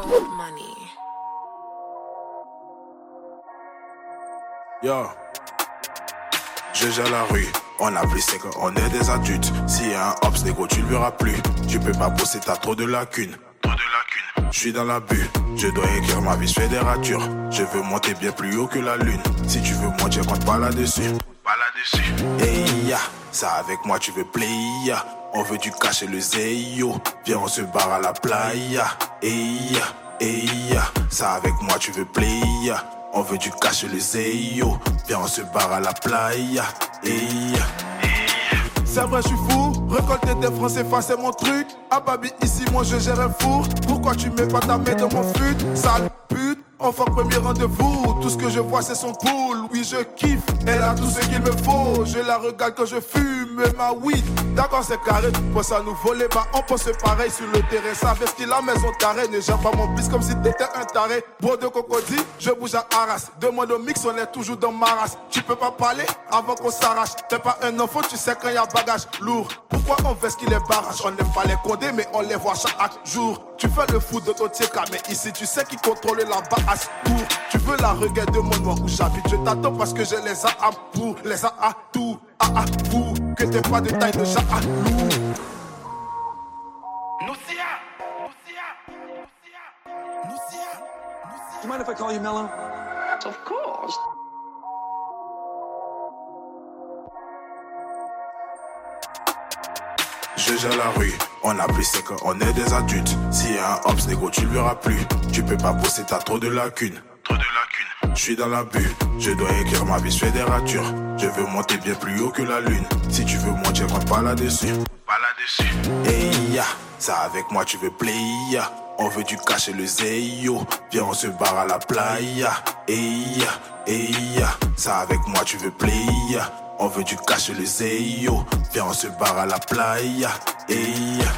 Money. Yo, je gère la rue, on a plus c'est qu'on est des adultes. S'il y a un hops négro, tu le verras plus. Tu peux pas bosser, t'as trop de lacunes. Je suis dans la bulle, je dois écrire ma vie, je fais des ratures. Je veux monter bien plus haut que la lune. Si tu veux monter, compte pas là-dessus. Hey ya, ça avec moi tu veux play. On veut du cash et le zeyo. Viens on se barre à la playa. Hey ya, ça avec moi tu veux play. On veut du cash et le zeyo. Viens on se barre à la playa. Hey ya. C'est vrai, je suis fou. Récolter des francs CFA, c'est mon truc. Ah, baby, ici, moi, je gère un four. Pourquoi tu mets pas ta main dans mon fut? Sale pute, enfin, premier rendez-vous. Tout ce que je vois, c'est son pool. Oui, je kiffe. Elle a tout ce qu'il me faut. Je la regarde quand je fume ma weed. D'accord, c'est carré. Pour ça, nous voler, bah, on pense pareil sur le terrain. Ça fait qu'il la maison carrée. Ne gère pas mon bis comme si t'étais un taré. Bois de cocody, je bouge à Arras. Demande au mix, on est toujours dans ma race. Tu peux pas parler avant qu'on s'arrache. T'es pas un enfant, tu sais quand y a bagage lourd. Pourquoi on veut ce qu'il est barrage? On n'aime pas les condés, mais on les voit chaque jour. Tu fais le foot de ton TK, mais ici tu sais qui contrôle la base pour. Tu veux la reggae de mon noir où j'habite. Je t'attends parce que j'ai les A pour, les A à tout, A à vous. Que t'es pas de taille de chat à loup. You mind if I call you Mello? Of course. Je gère la rue, on a plus c'est qu'on est des adultes. S'il y a un hops négro, tu le verras plus. Tu peux pas bosser, t'as trop de lacunes. Je suis dans la bulle, je dois écrire ma vie, je fais des ratures. Je veux monter bien plus haut que la lune. Si tu veux monter, compte pas là-dessus. Hey ya, ça avec moi tu veux play. On veut du cash et le zeyo. Viens on se barre à la playa. Hey ya, ça avec moi tu veux play. On veut du cash et le zeyo. Viens on se barre à la playa. Hey ya.